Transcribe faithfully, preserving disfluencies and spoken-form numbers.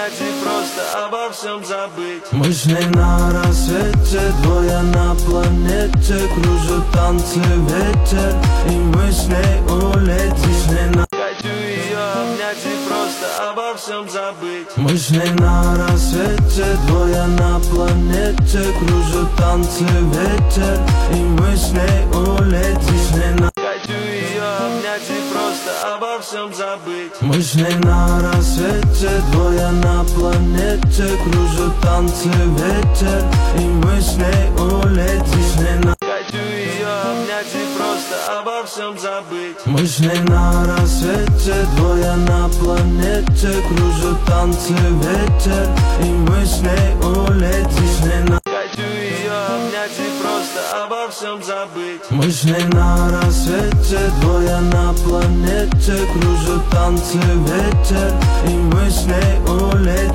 обнять и просто обо всем забыть. Мы шли на рассвете, двое на планете, кружат танцы ветер, и мы с ней улетели. Хочу ее обнять и просто обо всем забыть. Мы шли на рассвете, двое на планете, кружат танцы ветер, и мы с ней улетели. Хочу ее обнять и просто обо всем забыть. Мы шли на рассвете, двое на планете, кружат танцы ветер, и мы с ней улетели. Хочу ее обнять и просто обо всем забыть. Мы шли на рассвете, двое на планете, кружат танцы ветер, и мы с ней улетели. Хочу ее обнять и просто обо всем забыть. Мы шли на рассвете, двое на планете, кружат танцы ветер, и мы с ней улетели.